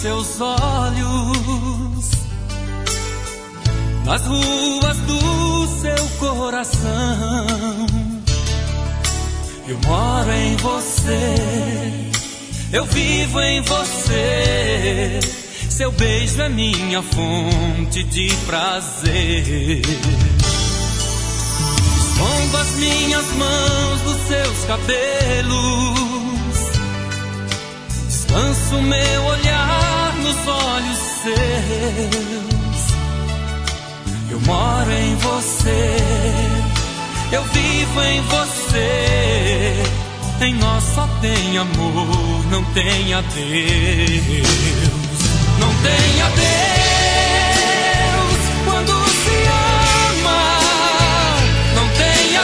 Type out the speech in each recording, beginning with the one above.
seus olhos, nas ruas do seu coração. Eu moro em você, eu vivo em você. Seu beijo é minha fonte de prazer. Escondo as minhas mãos nos seus cabelos, descanso meu olhar nos olhos seus. Eu moro em você, eu vivo em você. Em nós só tem amor, não tem adeus. Não tem adeus quando se ama. Não tem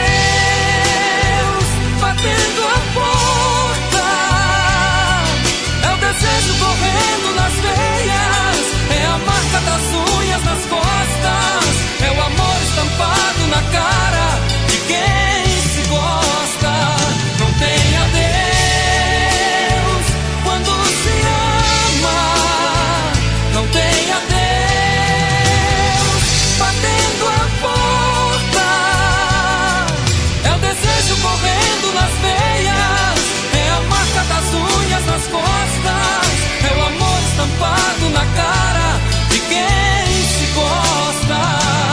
adeus batendo a porta. É o desejo correndo nas veias, é a marca das unhas nas costas, é o amor estampado na cara de quem se gosta. Não tem adeus quando se ama. Não tem adeus batendo a porta. É o desejo correndo nas veias, é a marca das unhas nas costas, é o amor estampado na cara de quem se gosta.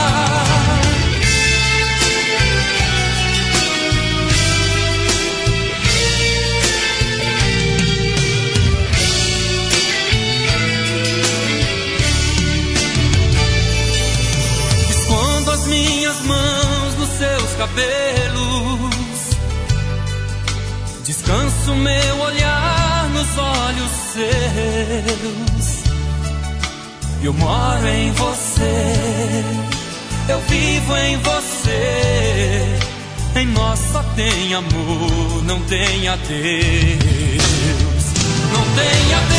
Escondo as minhas mãos nos seus cabelos, descanso meu olhar nos olhos seus. Eu moro em você, eu vivo em você. Em nós só tem amor, não tem adeus. Não tem adeus